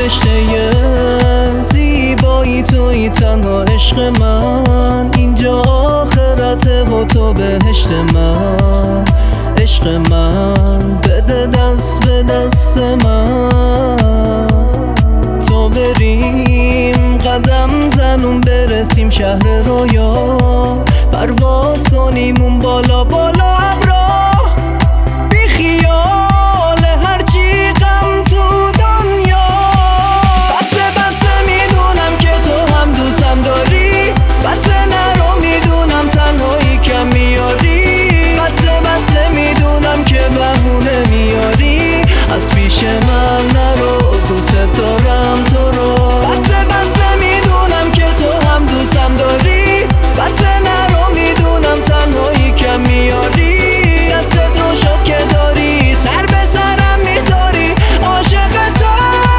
فرشته زیبایی توی تنها عشق من. اینجا آخرته و تو بهشت من. عشق من بده دست به دست من، تا بریم قدم زنون برسیم شهر رویا. پرواز کنیم اون بالا بالا ابرا، بی خیال هرچی غم تو دنیا. بسه میدونم که تو هم دوستم داری، بسه نرو میدونم تنهایی کم میاری. بسه میدونم که بهونه میاری، از پیش من نرو دوست دارم تو رو. بسه میدونم که تو هم دوستم داری، بسه نرو میدونم تنهایی کم میاری. دستت رو شد که داری، سر به سرم میذاری، عاشقتم.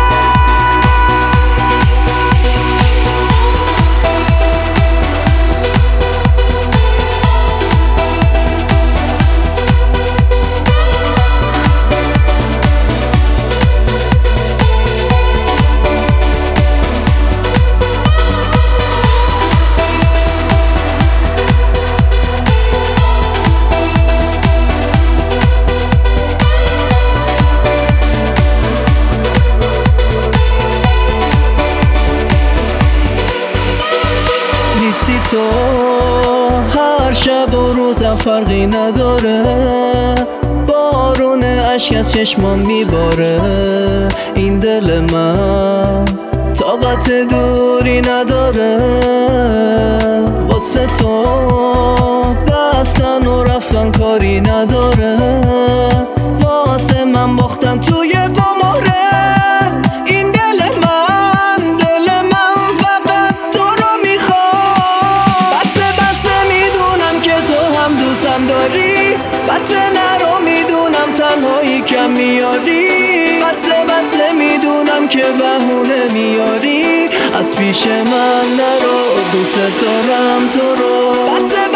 نیستی تو هر شب و روزم فرقی نداره، بارون اشک از چشمام میباره. این دل من طاقت دوری نداره، واسه تو بستن و رفتن کاری نداره. واسه من باختن توی قماره، این دل من فقط تو رو میخواد. بسه میدونم که تو هم دوستم داری، بسه نرو میدونم تنهایی کم میاری. بسه میدونم که بهونه میاری، از پیش من نرو دوست دارم تو رو.